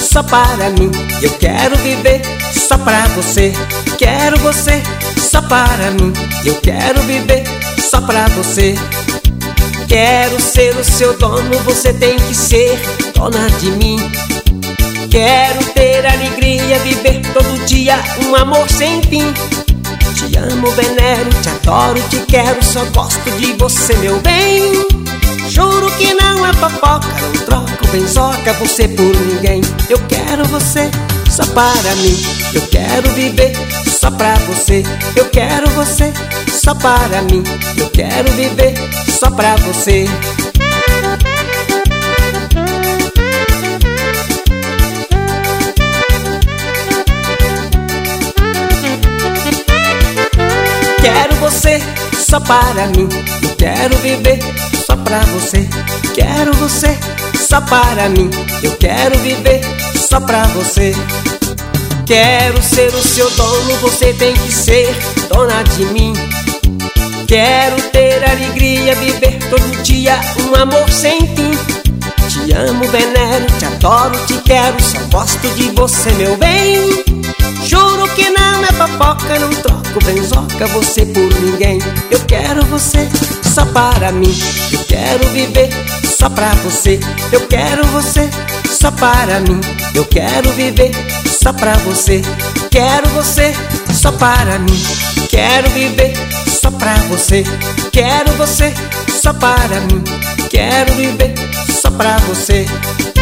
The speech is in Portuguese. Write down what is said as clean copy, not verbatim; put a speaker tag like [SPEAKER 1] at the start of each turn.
[SPEAKER 1] só para mim. Eu quero viver só pra você. Quero você só para mim. Eu quero viver só pra você. Quero ser o seu dono, você tem que ser dona de mim. Quero ter alegria, viver todo dia um amor sem fim. Te amo, venero, te adoro, te quero, só gosto de você, meu bem. Juro que não é fofoca, não troco benzoca você por ninguém. Eu quero você só para mim. Eu quero viver só pra você. Eu quero você só para mim. Eu quero viver só pra você. Quero você só para mim. Eu quero viver só pra você. Quero você só para mim. Eu quero viver só pra você. Quero ser o seu dono, você tem que ser dona de mim. Quero ter alegria, viver todo dia um amor sem fim. Te amo, venero, te adoro, te quero, só gosto de você, meu bem. Juro que não é fofoca, não troco benzoca você por ninguém. Eu quero você só para mim. Eu quero viver só pra você. Eu quero você só para mim. Eu quero viver só pra você. Quero você só para mim. Quero viver só pra você. Quero você só para mim. Quero viver só pra você.